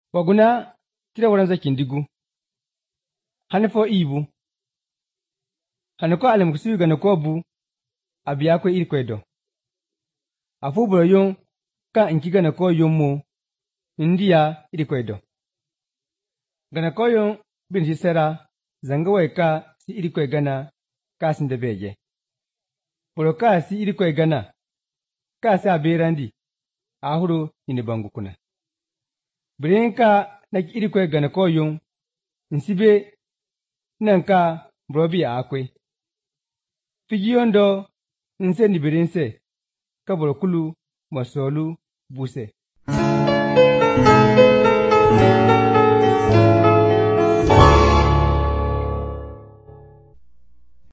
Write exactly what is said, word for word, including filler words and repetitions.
Waguna tira waranza kindigu. Hanfo ibu. Hanko alam kusiyu gana ko bu abiya ko irkwedo. Afu buro yon ka inki gana ko yon mo indiya irkwedo. Gana ko yon bin si sera zanga wai ka si irkwe gana ka sin da beje. Buro ka si irkwe gana ka sa berandi ahuru ini bangu kuna. Birin ka na irkwe gana ko yon nsibe nanka brobi akwe. Fijiyondo nse ni birinse kaburo kulu masolu buse.